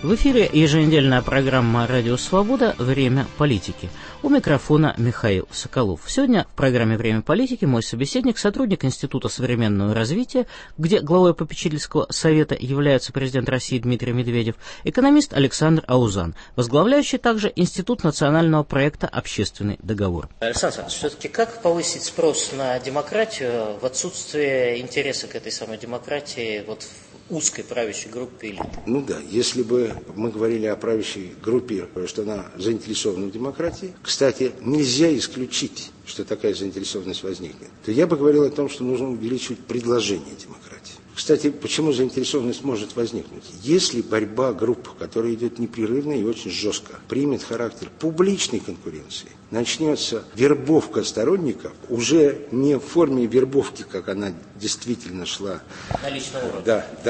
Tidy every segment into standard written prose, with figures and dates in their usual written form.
В эфире еженедельная программа «Радио Свобода. Время политики». У микрофона Михаил Соколов. Сегодня в программе «Время политики» мой собеседник, сотрудник Института современного развития, где главой попечительского совета является президент России Дмитрий Медведев, экономист Александр Аузан, возглавляющий также Институт национального проекта «Общественный договор». Александр Александрович, все-таки как повысить спрос на демократию в отсутствие интереса к этой самой демократии в узкой правящей группе элит? Ну да, если бы мы говорили о правящей группе, что она заинтересована в демократии, кстати, нельзя исключить, что такая заинтересованность возникнет, то я бы говорил о том, что нужно увеличивать предложение демократии. Кстати, почему заинтересованность может возникнуть? Если борьба групп, которая идет непрерывно и очень жестко, примет характер публичной конкуренции, начнется вербовка сторонников уже не в форме вербовки, как она действительно шла. На личном уровне.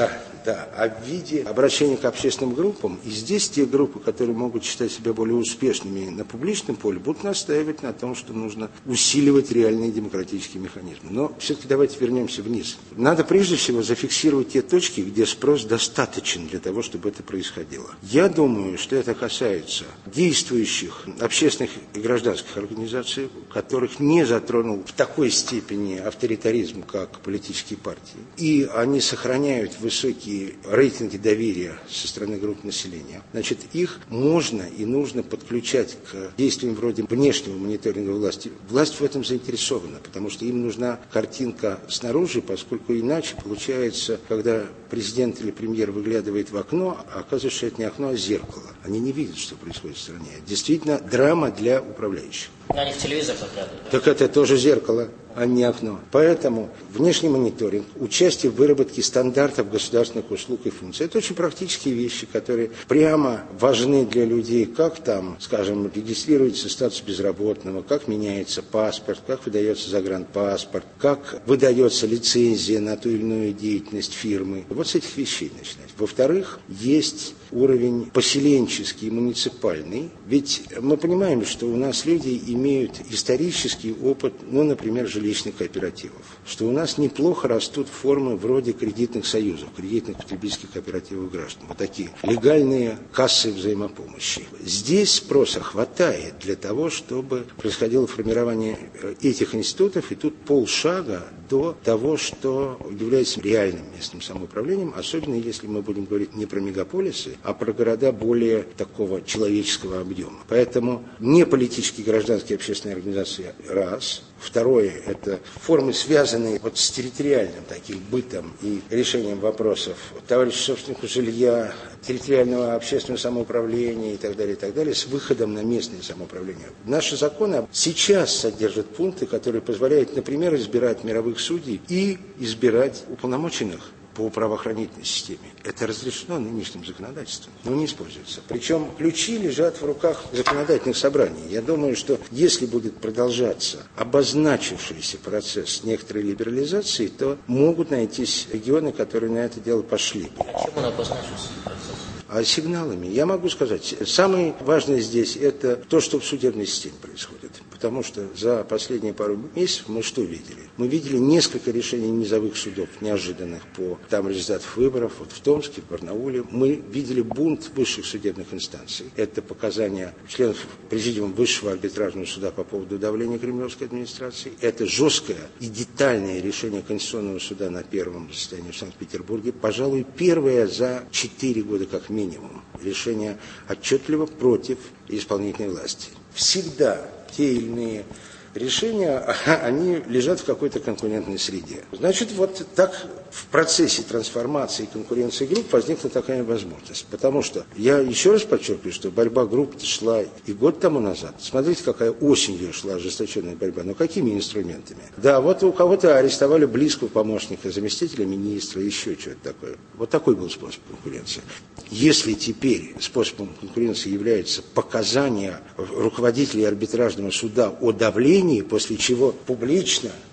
Да, а в виде обращения к общественным группам. И здесь те группы, которые могут считать себя более успешными на публичном поле, будут настаивать на том, что нужно усиливать реальные демократические механизмы. Но все-таки давайте вернемся вниз. Надо прежде всего зафиксировать те точки, где спрос достаточен для того, чтобы это происходило. Я думаю, что это касается действующих общественных и гражданских организаций, которых не затронул в такой степени авторитаризм, как политические партии. И они сохраняют высокие рейтинги доверия со стороны групп населения. Значит, их можно и нужно подключать к действиям вроде внешнего мониторинга власти. Власть в этом заинтересована, потому что им нужна картинка снаружи, поскольку иначе получается, когда президент или премьер выглядывает в окно, а оказывается, что это не окно, а зеркало. Они не видят, что происходит в стране. Действительно, драма для управляющих. Они в телевизор заглядывают. Так это тоже зеркало, а не окно. Поэтому внешний мониторинг, участие в выработке стандартов государственных услуг и функций – это очень практические вещи, которые прямо важны для людей. Как там, скажем, регистрируется статус безработного, как меняется паспорт, как выдается загранпаспорт, как выдается лицензия на ту или иную деятельность фирмы. Вот с этих вещей начинать. Во-вторых, есть уровень поселенческий, муниципальный. Ведь мы понимаем, что у нас люди имеют исторический опыт, например, жилищных кооперативов. Что у нас неплохо растут формы вроде кредитных союзов, кредитных потребительских кооперативов граждан. Вот такие легальные кассы взаимопомощи. Здесь спроса хватает для того, чтобы происходило формирование этих институтов, и тут полшага до того, что является реальным местным самоуправлением, особенно если мы будем говорить не про мегаполисы, а про города более такого человеческого объема. Поэтому не политические, гражданские, общественные организации – раз. Второе – это формы, связанные с территориальным таким бытом и решением вопросов товарищей собственников жилья, территориального общественного самоуправления и так далее, с выходом на местное самоуправление. Наши законы сейчас содержат пункты, которые позволяют, например, избирать мировых судей и избирать уполномоченных по правоохранительной системе. Это разрешено нынешним законодательством, но не используется. Причем ключи лежат в руках законодательных собраний. Я думаю, что если будет продолжаться обозначившийся процесс некоторой либерализации, то могут найтись регионы, которые на это дело пошли. А чем он обозначился процесс? А сигналами, я могу сказать, самое важное здесь это то, что в судебной системе происходит. Потому что за последние пару месяцев мы что видели? Мы видели несколько решений низовых судов, неожиданных по результатам выборов, в Томске, в Барнауле. Мы видели бунт высших судебных инстанций. Это показания членов Президиума Высшего арбитражного суда по поводу давления кремлевской администрации. Это жесткое и детальное решение Конституционного суда на первом заседании в Санкт-Петербурге. Пожалуй, первое за 4 года как минимум. Решение отчетливо против исполнительной власти. Всегда те или иные решения, они лежат в какой-то конкурентной среде. Значит, так в процессе трансформации и конкуренции групп возникла такая возможность. Потому что, я еще раз подчеркиваю, что борьба групп шла и год тому назад. Смотрите, какая осенью шла ожесточенная борьба. Но какими инструментами? Да, у кого-то арестовали близкого помощника, заместителя министра, еще что-то такое. Вот такой был способ конкуренции. Если теперь способом конкуренции является показания руководителей арбитражного суда о давлении, после чего публично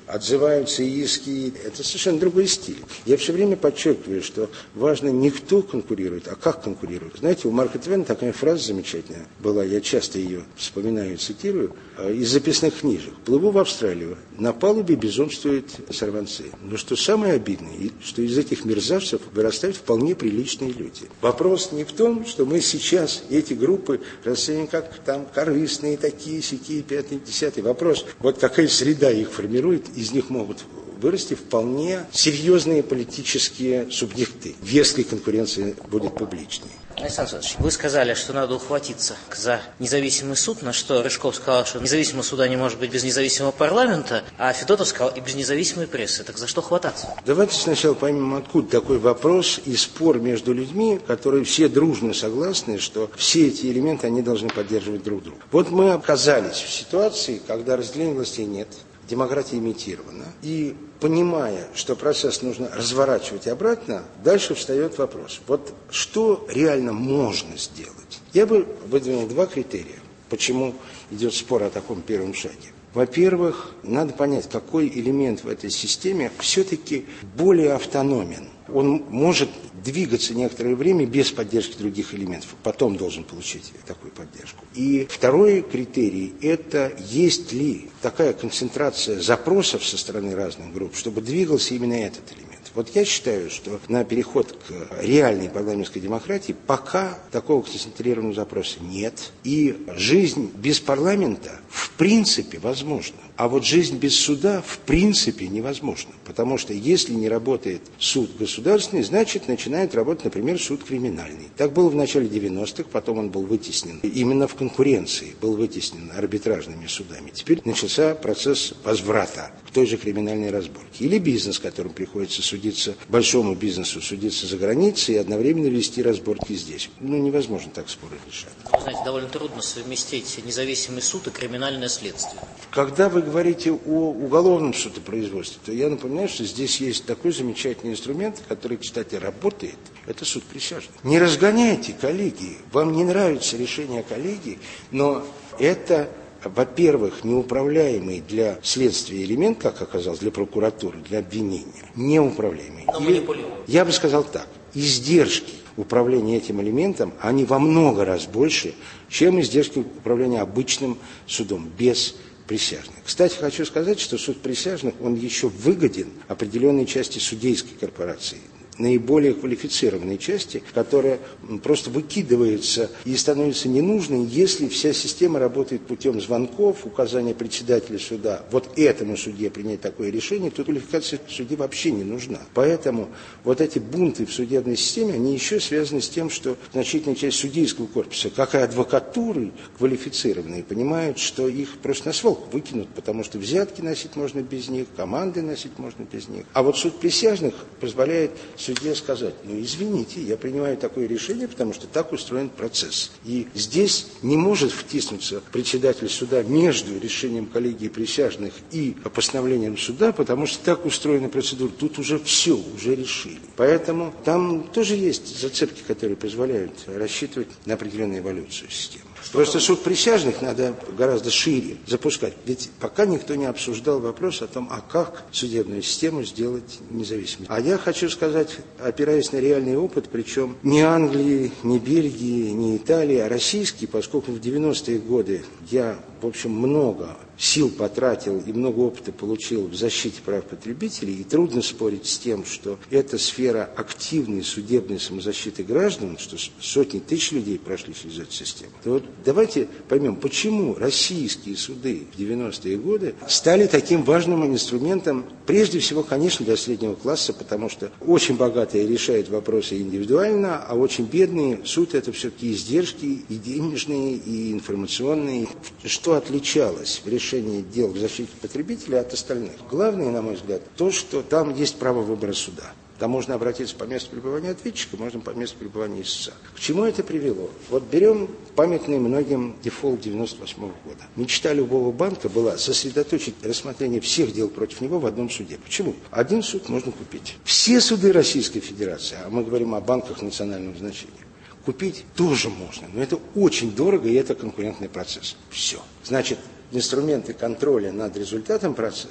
отзываются иски. Это совершенно другой стиль. Я все время подчеркиваю, что важно не кто конкурирует, а как конкурирует. Знаете, у Марка Твена такая фраза замечательная была, я часто ее вспоминаю и цитирую, из записных книжек. «Плыву в Австралию, на палубе безумствуют сорванцы. Но что самое обидное, что из этих мерзавцев вырастают вполне приличные люди». Вопрос не в том, что мы сейчас эти группы расценим как там корыстные, такие, сякие, пятые, десятые. Вопрос, вот какая среда их формирует, из них могут вырасти вполне серьезные политические субъекты, если конкуренция будет публичной. Александр Александрович, вы сказали, что надо ухватиться за независимый суд, на что Рыжков сказал, что независимого суда не может быть без независимого парламента, а Федотов сказал и без независимой прессы. Так за что хвататься? Давайте сначала поймем, откуда такой вопрос и спор между людьми, которые все дружно согласны, что все эти элементы, они должны поддерживать друг друга. Вот мы оказались в ситуации, когда разделения властей нет, демократия имитирована, и понимая, что процесс нужно разворачивать обратно, дальше встает вопрос. Вот что реально можно сделать? Я бы выдвинул два критерия, почему идет спор о таком первом шаге. Во-первых, надо понять, какой элемент в этой системе все-таки более автономен. Он может двигаться некоторое время без поддержки других элементов, потом должен получить такую поддержку. И второй критерий – это есть ли такая концентрация запросов со стороны разных групп, чтобы двигался именно этот элемент. Вот я считаю, что на переход к реальной парламентской демократии пока такого концентрированного запроса нет. И жизнь без парламента в принципе возможна. А вот жизнь без суда в принципе невозможна. Потому что если не работает суд государственный, значит начинает работать, например, суд криминальный. Так было в начале 90-х, потом он был вытеснен именно в конкуренции, был вытеснен арбитражными судами. Теперь начался процесс возврата к той же криминальной разборке. Или бизнес, которым приходится судиться, большому бизнесу судиться за границей и одновременно вести разборки здесь. Невозможно так споры решать. Вы знаете, довольно трудно совместить независимый суд и криминальное следствие. Когда вы говорите о уголовном судопроизводстве, то я напоминаю, что здесь есть такой замечательный инструмент, который, кстати, работает. Это суд присяжных. Не разгоняйте коллегии. Вам не нравится решение коллегии, но это, во-первых, неуправляемый для следствия элемент, как оказалось, для прокуратуры, для обвинения. Неуправляемый. Я бы сказал так. Издержки управления этим элементом, они во много раз больше, чем издержки управления обычным судом, без присяжных. Кстати, хочу сказать, что суд присяжных, он еще выгоден определенной части судейской корпорации, наиболее квалифицированной части, которая просто выкидывается и становится ненужной, если вся система работает путем звонков, указания председателя суда. Вот этому судье принять такое решение, то квалификация судьи вообще не нужна. Поэтому вот эти бунты в судебной системе, они еще связаны с тем, что значительная часть судейского корпуса, как и адвокатуры квалифицированные, понимают, что их просто на свалку выкинут, потому что взятки носить можно без них, команды носить можно без них. А вот суд присяжных позволяет судье сказать: извините, я принимаю такое решение, потому что так устроен процесс. И здесь не может втиснуться председатель суда между решением коллегии присяжных и постановлением суда, потому что так устроена процедура. Тут уже все, уже решили. Поэтому там тоже есть зацепки, которые позволяют рассчитывать на определенную эволюцию системы. Просто суд присяжных надо гораздо шире запускать. Ведь пока никто не обсуждал вопрос о том, а как судебную систему сделать независимой. А я хочу сказать, опираясь на реальный опыт, причем не Англии, не Бельгии, не Италии, а российский, поскольку в 90-е годы я, в общем, много сил потратил и много опыта получил в защите прав потребителей, и трудно спорить с тем, что это сфера активной судебной самозащиты граждан, что сотни тысяч людей прошли через эту систему. То вот давайте поймем, почему российские суды в 90-е годы стали таким важным инструментом, прежде всего, конечно, для среднего класса, потому что очень богатые решают вопросы индивидуально, а очень бедные суд — это все-таки издержки и денежные, и информационные. Что отличалось в решении дел в защите потребителя от остальных? Главное, на мой взгляд, то, что там есть право выбора суда. Там можно обратиться по месту пребывания ответчика, можно по месту пребывания истца. К чему это привело? Вот берем памятный многим дефолт 98 года. Мечта любого банка была сосредоточить рассмотрение всех дел против него в одном суде. Почему? Один суд можно купить. Все суды Российской Федерации, а мы говорим о банках национального значения, купить тоже можно, но это очень дорого, и это конкурентный процесс. Все. Значит, инструменты контроля над результатом процесса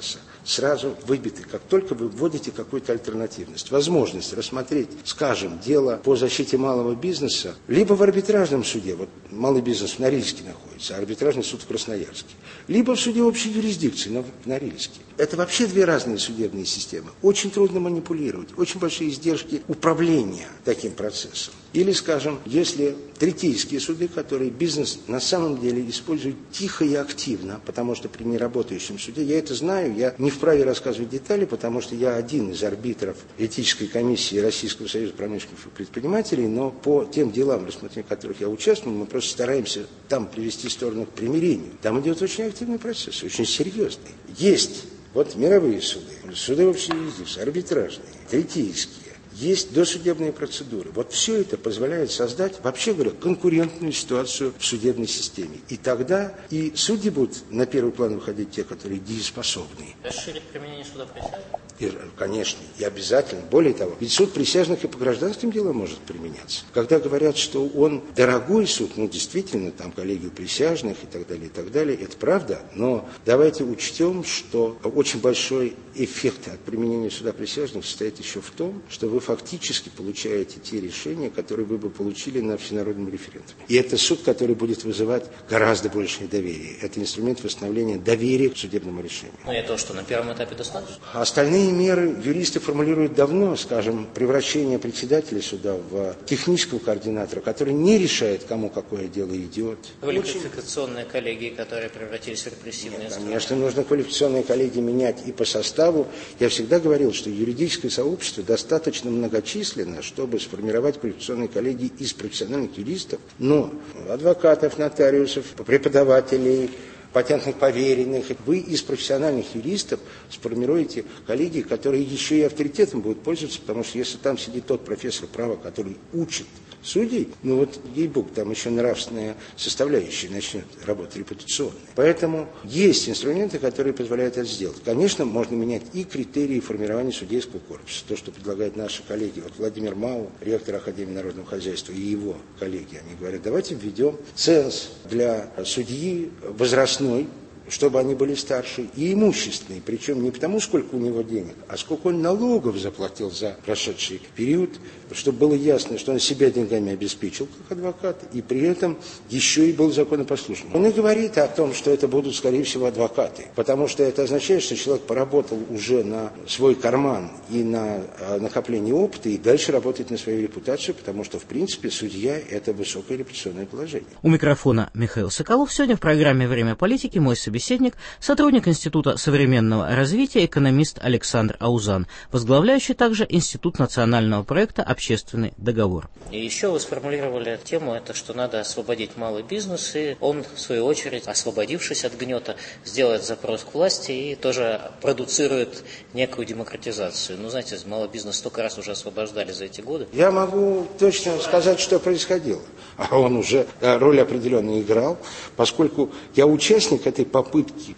сразу выбиты, как только вы вводите какую-то альтернативность. Возможность рассмотреть, скажем, дело по защите малого бизнеса либо в арбитражном суде, вот малый бизнес в Норильске находится, а арбитражный суд в Красноярске, либо в суде общей юрисдикции, но в Норильске. Это вообще две разные судебные системы. Очень трудно манипулировать, очень большие издержки управления таким процессом. Или, скажем, если третейские суды, которые бизнес на самом деле используют тихо и активно, потому что при неработающем суде, я это знаю, я не вправе рассказывать детали, потому что я один из арбитров этической комиссии Российского союза промышленников и предпринимателей, но по тем делам, в рассмотрении которых я участвую, мы просто стараемся там привести сторону к примирению. Там идет очень активный процесс, очень серьезный. Есть вот мировые суды, суды общей юрисдикции, арбитражные, третейские. Есть досудебные процедуры. Вот все это позволяет создать, вообще говоря, конкурентную ситуацию в судебной системе. И тогда и судьи будут на первый план выходить те, которые дееспособны. Расширить применение суда присяжных? Конечно, и обязательно. Более того, ведь суд присяжных и по гражданским делам может применяться. Когда говорят, что он дорогой суд, ну действительно, там коллегию присяжных и так далее, это правда. Но давайте учтем, что очень большой эффект от применения суда присяжных состоит еще в том, что вы фактически получаете те решения, которые вы бы получили на всенародном референдуме. И это суд, который будет вызывать гораздо большее доверие. Это инструмент восстановления доверия к судебному решению. Ну и то, что на первом этапе достаточно? Остальные меры юристы формулируют давно, скажем, превращение председателя суда в технического координатора, который не решает, кому какое дело идет. Квалификационные коллегии, которые превратились в репрессивные инструменты. Конечно, нужно квалификационные коллегии менять и по составу. Я всегда говорил, что юридическое сообщество достаточно многочисленно, чтобы сформировать квалификационные коллегии из профессиональных юристов, но адвокатов, нотариусов, преподавателей, патентных поверенных. Вы из профессиональных юристов сформируете коллегии, которые еще и авторитетом будут пользоваться, потому что если там сидит тот профессор права, который учит судей, ну вот, ей-богу, там еще нравственная составляющая начнет работать репутационная. Поэтому есть инструменты, которые позволяют это сделать. Конечно, можно менять и критерии формирования судейского корпуса. То, что предлагают наши коллеги, вот Владимир Мау, ректор Академии народного хозяйства, и его коллеги, они говорят, давайте введем ценз для судьи возрастной, чтобы они были старше, и имущественные, причем не потому, сколько у него денег, а сколько он налогов заплатил за прошедший период, чтобы было ясно, что он себя деньгами обеспечил как адвокат, и при этом еще и был законопослушным. Он и говорит о том, что это будут, скорее всего, адвокаты, потому что это означает, что человек поработал уже на свой карман и на накопление опыта, и дальше работает на свою репутацию, потому что, в принципе, судья – это высокое репутационное положение. У микрофона Михаил Соколов. Сегодня в программе «Время политики» мой собеседник, сотрудник Института современного развития, экономист Александр Аузан, возглавляющий также Институт национального проекта «Общественный договор». И еще вы сформулировали тему, это что надо освободить малый бизнес, и он, в свою очередь, освободившись от гнета, сделает запрос к власти и тоже продуцирует некую демократизацию. Ну, знаете, малый бизнес столько раз уже освобождали за эти годы. Я могу точно сказать, что происходило. А он уже роль определенно играл, поскольку я участник этой попытки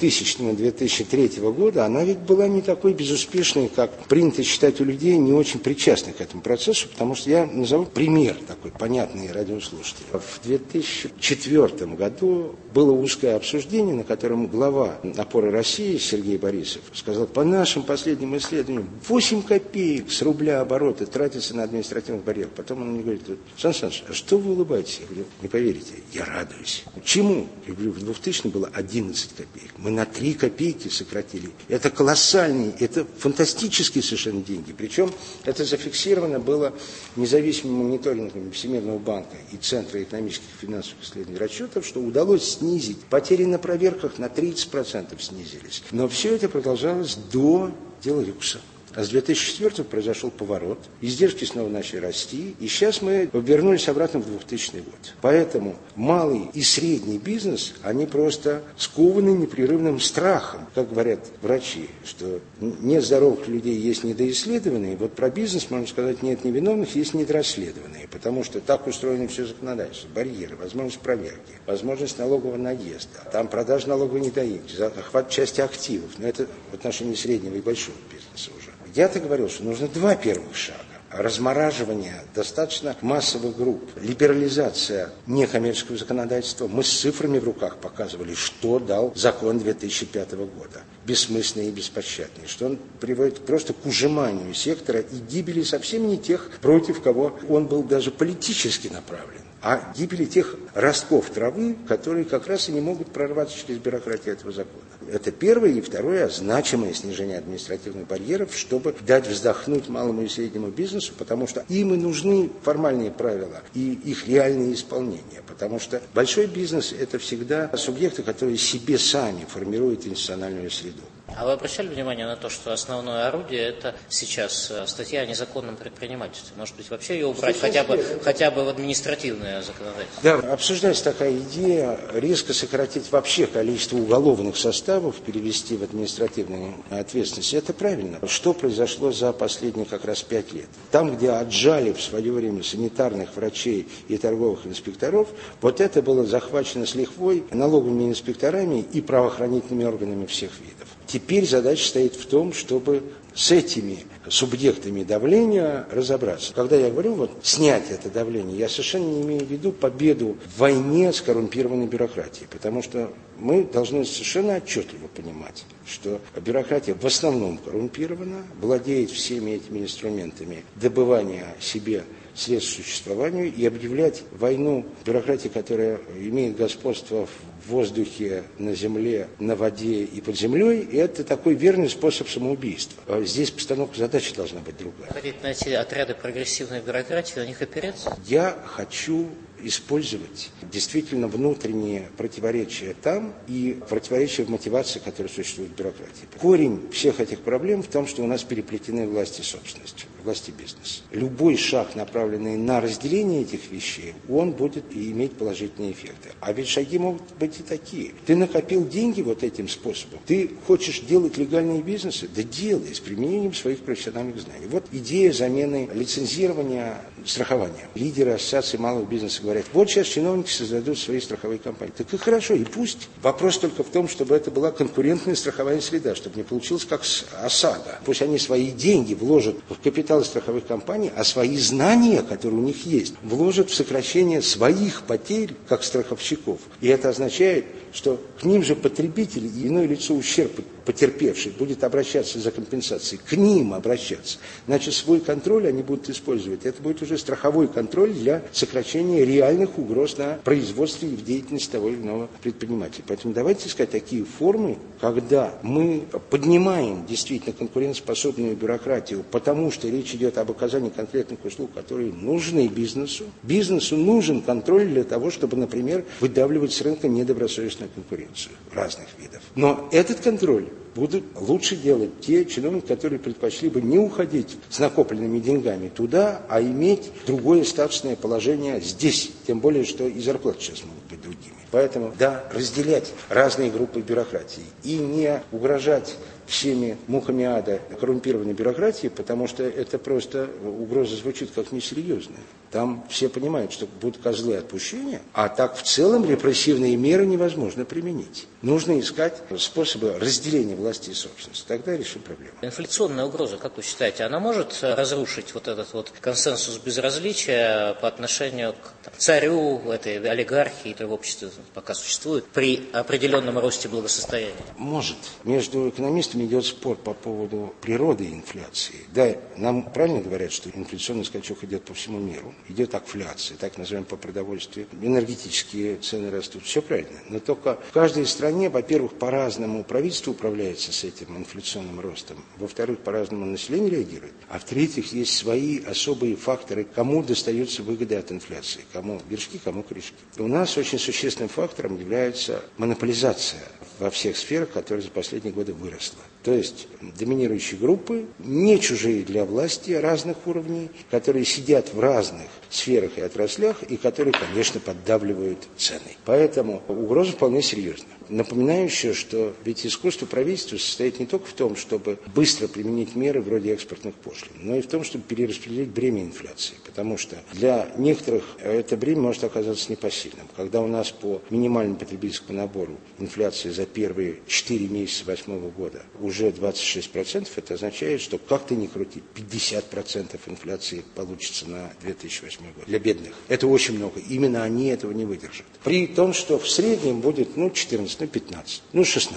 2000-2003 года, она ведь была не такой безуспешной, как принято считать у людей, не очень причастных к этому процессу, потому что я назову пример такой понятный радиослушателю. В 2004 году было узкое обсуждение, на котором глава «Опоры России» Сергей Борисов сказал, по нашим последним исследованиям 8 копеек с рубля оборота тратится на административный барьер. Потом он мне говорит, Сан Саныч, а что вы улыбаетесь? Я говорю, не поверите, я радуюсь. Чему? Я говорю, в 2000 было 11 копеек. Мы на 3 копейки сократили. Это колоссальные, это фантастические совершенно деньги. Причем это зафиксировано было независимым мониторингом Всемирного банка и Центра экономических и финансовых исследований расчетов, что удалось снизить. Потери на проверках на 30% снизились. Но все это продолжалось до дела Люкса. А с 2004 произошел поворот, издержки снова начали расти, и сейчас мы вернулись обратно в 2000 год. Поэтому малый и средний бизнес, они просто скованы непрерывным страхом. Как говорят врачи, что нет здоровых людей, есть недоисследованные, вот про бизнес можно сказать, нет невиновных, есть недорасследованные, потому что так устроено все законодательство, барьеры, возможность проверки, возможность налогового наезда, там продажа налоговой недоимки, захват части активов, но это в отношении среднего и большого бизнеса уже. Я-то говорил, что нужно 2 первых шага. размораживание достаточно массовых групп, либерализация некоммерческого законодательства. Мы с цифрами в руках показывали, что дал закон 2005 года. Бессмысленный и беспощадный, что он приводит просто к ужиманию сектора и гибели совсем не тех, против кого он был даже политически направлен, а гибели тех ростков травы, которые как раз и не могут прорваться через бюрократию этого закона. Это первое. И второе, значимое снижение административных барьеров, чтобы дать вздохнуть малому и среднему бизнесу, потому что им и нужны формальные правила и их реальное исполнение. Потому что большой бизнес – это всегда субъекты, которые себе сами формируют институциональную среду. А вы обращали внимание на то, что основное орудие – это сейчас статья о незаконном предпринимательстве? Может быть, вообще ее убрать хотя бы в административное законодательство? Да, обсуждается такая идея резко сократить вообще количество уголовных составов, перевести в административную ответственность. Это правильно. Что произошло за последние как раз 5 лет? Там, где отжали в свое время санитарных врачей и торговых инспекторов, вот это было захвачено с лихвой налоговыми инспекторами и правоохранительными органами всех видов. Теперь задача стоит в том, чтобы с этими субъектами давления разобраться. Когда я говорю снять это давление, я совершенно не имею в виду победу в войне с коррумпированной бюрократией, потому что мы должны совершенно отчетливо понимать, что бюрократия в основном коррумпирована, владеет всеми этими инструментами добывания себе средств к существованию, и объявлять войну бюрократии, которая имеет господство в воздухе, на земле, на воде и под землей, это такой верный способ самоубийства. Здесь постановка задачи должна быть другая. Хотите найти отряды прогрессивной бюрократии, на них опереться? Я хочу использовать действительно внутренние противоречия там и противоречия в мотивации, которые существуют в бюрократии. Корень всех этих проблем в том, что у нас переплетены власть и собственность, власть и бизнес. Любой шаг, направленный на разделение этих вещей, он будет иметь положительные эффекты. А ведь шаги могут быть и такие. Ты накопил деньги этим способом. Ты хочешь делать легальные бизнесы? Да делай с применением своих профессиональных знаний. Вот идея замены лицензирования страхования. Лидеры ассоциации малого бизнеса говорят, вот сейчас чиновники создадут свои страховые компании. Так и хорошо, и пусть. Вопрос только в том, чтобы это была конкурентная страховая среда, чтобы не получилось как с ОСАГО. Пусть они свои деньги вложат в капиталы страховых компаний, а свои знания, которые у них есть, вложат в сокращение своих потерь, как страховщиков. И это означает, что к ним же потребитель и иное лицо ущерб потерпевший будет обращаться за компенсацией, к ним обращаться. Значит, свой контроль они будут использовать. Это будет уже страховой контроль для сокращения реальных угроз на производстве и в деятельности того или иного предпринимателя. Поэтому давайте искать такие формы, когда мы поднимаем действительно конкурентоспособную бюрократию, потому что речь идет об оказании конкретных услуг, которые нужны бизнесу. Бизнесу нужен контроль для того, чтобы, например, выдавливать с рынка недобросовестную конкуренцию разных видов. Но этот контроль будут лучше делать те чиновники, которые предпочли бы не уходить с накопленными деньгами туда, а иметь другое статусное положение здесь. Тем более, что и зарплаты сейчас могут быть другими. Поэтому, да, разделять разные группы бюрократии и не угрожать всеми мухами ада коррумпированной бюрократии, потому что это просто угроза звучит как несерьезная. Там все понимают, что будут козлы отпущения, а так в целом репрессивные меры невозможно применить. Нужно искать способы разделения власти и собственности. Тогда решим проблему. Инфляционная угроза, как вы считаете, она может разрушить этот консенсус безразличия по отношению к царю, этой олигархии, которая в обществе пока существует, при определенном росте благосостояния? Может. Между экономистами идет спор по поводу природы инфляции. Да, нам правильно говорят, что инфляционный скачок идет по всему миру. Идет акфляция, так называем по продовольствию. Энергетические цены растут. Все правильно. Но только в каждой стране, во-первых, по-разному правительство управляется с этим инфляционным ростом. Во-вторых, по-разному население реагирует. А в-третьих, есть свои особые факторы, кому достаются выгоды от инфляции. Кому вершки, кому корешки. У нас очень существенным фактором является монополизация во всех сферах, которая за последние годы выросла. То есть доминирующие группы, не чужие для власти разных уровней, которые сидят в разных сферах и отраслях, и которые, конечно, поддавливают цены. Поэтому угроза вполне серьезна. Напоминаю еще, что ведь искусство правительства правительства состоит не только в том, чтобы быстро применить меры вроде экспортных пошлин, но и в том, чтобы перераспределить бремя инфляции. Потому что для некоторых это бремя может оказаться непосильным. Когда у нас по минимальному потребительскому набору инфляция за первые 4 месяца 2008 года уже 26%, это означает, что как ты ни крути, 50% инфляции получится на 2008 год. Для бедных это очень много. Именно они этого не выдержат. При том, что в среднем будет 14, 15, 16%.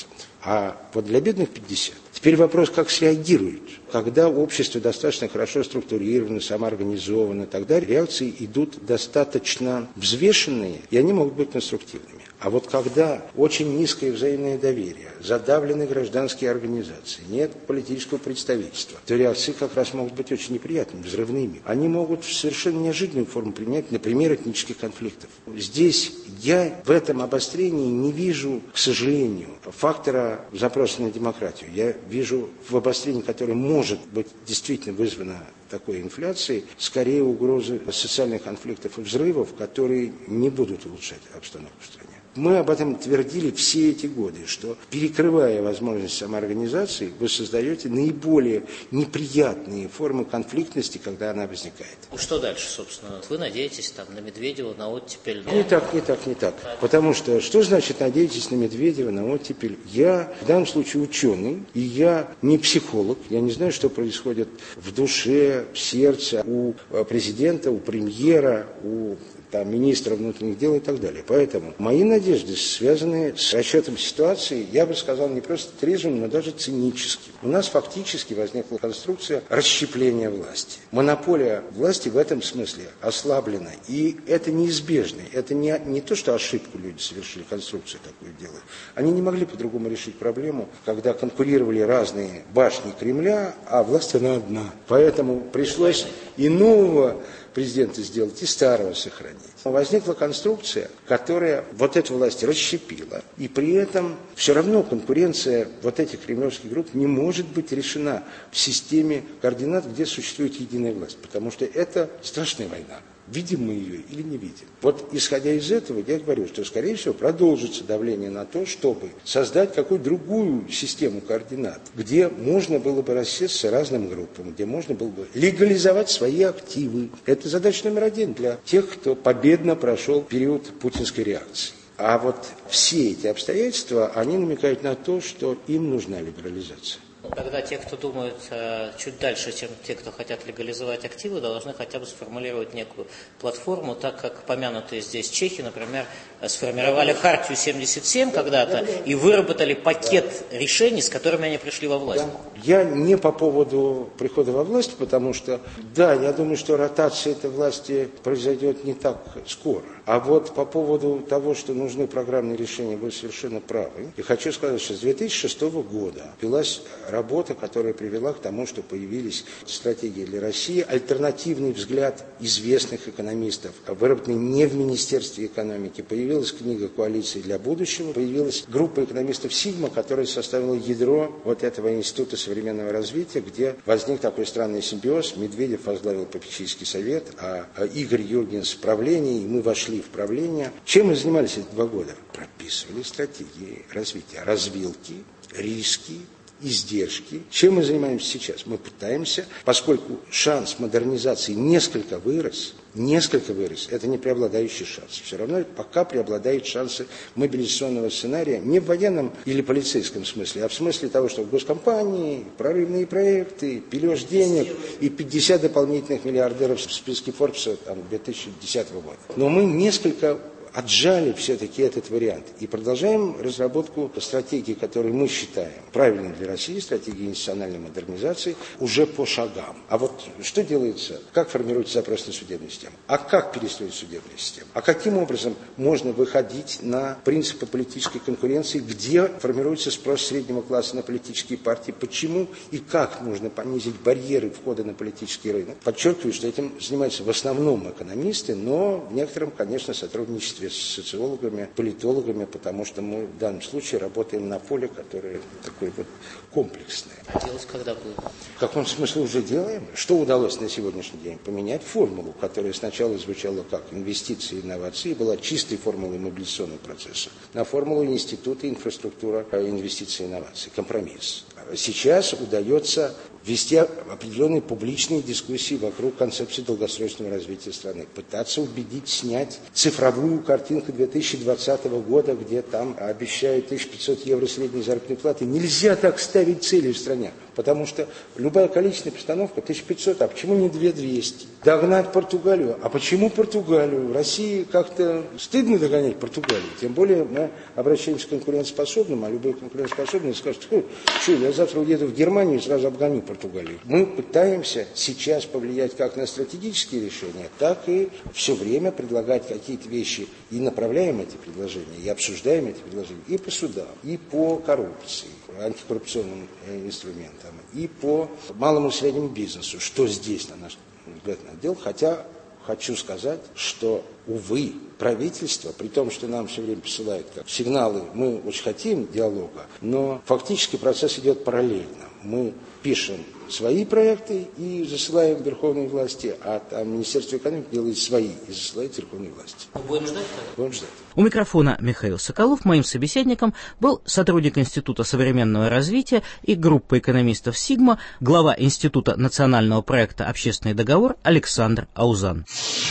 А вот для бедных 50%. Теперь вопрос, как среагируют. Когда общество достаточно хорошо структурировано, самоорганизовано, тогда реакции идут достаточно взвешенные, и они могут быть конструктивными. А вот когда очень низкое взаимное доверие, задавлены гражданские организации, нет политического представительства, то реакции как раз могут быть очень неприятными, взрывными. Они могут совершенно неожиданную форму применять, например, этнических конфликтов. Здесь я в этом обострении не вижу, к сожалению, фактора запроса на демократию. Я вижу в обострении, которое может быть действительно вызвано такой инфляцией, скорее угрозы социальных конфликтов и взрывов, которые не будут улучшать обстановку в стране. Мы об этом твердили все эти годы, что, перекрывая возможность самоорганизации, вы создаете наиболее неприятные формы конфликтности, когда она возникает. Что дальше, собственно? Вы надеетесь на Медведева, на оттепель? Не так. Потому что значит надеетесь на Медведева, на оттепель? Я в данном случае ученый, и я не психолог. Я не знаю, что происходит в душе, в сердце у президента, у премьера, у министра внутренних дел и так далее. Поэтому мои надежды связаны с расчетом ситуации, я бы сказал, не просто трезвым, но даже циническим. У нас фактически возникла конструкция расщепления власти. Монополия власти в этом смысле ослаблена. И это неизбежно. Это не то, что ошибку люди совершили, конструкцию такую делают. Они не могли по-другому решить проблему, когда конкурировали разные башни Кремля, а власть она одна. Поэтому пришлось и нового президента сделать, и старого сохранить. Возникла конструкция, которая вот эту власть расщепила, и при этом все равно конкуренция вот этих кремлевских групп не может быть решена в системе координат, где существует единая власть, потому что это страшная война. Видим мы ее или не видим? Вот исходя из этого, я говорю, что, скорее всего, продолжится давление на то, чтобы создать какую-то другую систему координат, где можно было бы рассесться разным группам, где можно было бы легализовать свои активы. Это задача номер один для тех, кто победно прошел период путинской реакции. А вот все эти обстоятельства, они намекают на то, что им нужна либерализация. Когда те, кто думают чуть дальше, чем те, кто хотят легализовать активы, должны хотя бы сформулировать некую платформу, так как помянутые здесь чехи, например, сформировали Хартию 77 когда-то и выработали пакет решений, с которыми они пришли во власть. Я не по поводу прихода во власть, потому что, я думаю, что ротация этой власти произойдет не так скоро. А вот по поводу того, что нужны программные решения, вы совершенно правы. И хочу сказать, что с 2006 года велась работа, которая привела к тому, что появились стратегии для России, альтернативный взгляд известных экономистов, выработанный не в Министерстве экономики. Появилась книга «Коалиции для будущего», появилась группа экономистов «Сигма», которая составила ядро вот этого института современного развития, где возник такой странный симбиоз. Медведев возглавил попечительский совет, а Игорь Юргенс правление, и мы вошли в правление. Чем мы занимались эти 2 года? Прописывали стратегии развития, развилки, риски, издержки. Чем мы занимаемся сейчас? Мы пытаемся, поскольку шанс модернизации несколько вырос, это не преобладающий шанс. Все равно пока преобладают шансы мобилизационного сценария не в военном или полицейском смысле, а в смысле того, что в госкомпании, прорывные проекты, пилеж денег и 50 дополнительных миллиардеров в списке Форбса 2010 года. Но мы несколько отжали все-таки этот вариант и продолжаем разработку стратегии, которые мы считаем правильной для России, стратегии институциональной модернизации, уже по шагам. А вот что делается, как формируется запрос на судебную систему, а как перестроить судебную систему, а каким образом можно выходить на принципы политической конкуренции, где формируется спрос среднего класса на политические партии, почему и как нужно понизить барьеры входа на политический рынок. Подчеркиваю, что этим занимаются в основном экономисты, но в некотором, конечно, сотрудничестве числе с социологами, политологами, потому что мы в данном случае работаем на поле, которое такое вот комплексное. А делать когда будет? В каком смысле уже делаем? Что удалось на сегодняшний день? Поменять формулу, которая сначала звучала как инвестиции и инновации, была чистой формулой мобилизационного процесса, на формулу института инфраструктура инвестиций и инноваций. Компромисс. Сейчас удается вести определенные публичные дискуссии вокруг концепции долгосрочного развития страны, пытаться убедить снять цифровую картинку 2020 года, где там обещают 1500 евро средней заработной платы. Нельзя так ставить цели в стране, потому что любая количественная постановка 1500, а почему не 2200? Догнать Португалию. А почему Португалию? В России как-то стыдно догонять Португалию, тем более мы обращаемся к конкурентоспособным, а любой конкурентоспособный скажет, что я завтра уеду в Германию и сразу обгоню Португалию. Мы пытаемся сейчас повлиять как на стратегические решения, так и все время предлагать какие-то вещи и направляем эти предложения, и обсуждаем эти предложения и по судам, и по коррупции, антикоррупционным инструментам, и по малому и среднему бизнесу, что здесь, на наш взгляд, надо делать. Хотя хочу сказать, что, увы, правительство, при том, что нам все время посылают как сигналы, мы очень хотим диалога, но фактически процесс идет параллельно. Мы пишем свои проекты и засылаем в верховные власти, а там Министерство экономики делает свои и засылает в верховные власти. Мы будем ждать? Будем ждать. У микрофона Михаил Соколов. Моим собеседником был сотрудник Института современного развития и группы экономистов «Сигма», глава Института национального проекта «Общественный договор» Александр Аузан.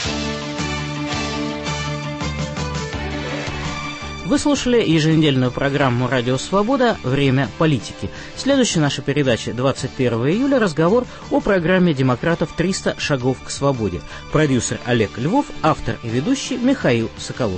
Вы слушали еженедельную программу «Радио Свобода. Время политики». Следующая наша передача 21 июля. Разговор о программе демократов «300 шагов к свободе». Продюсер Олег Львов, автор и ведущий Михаил Соколов.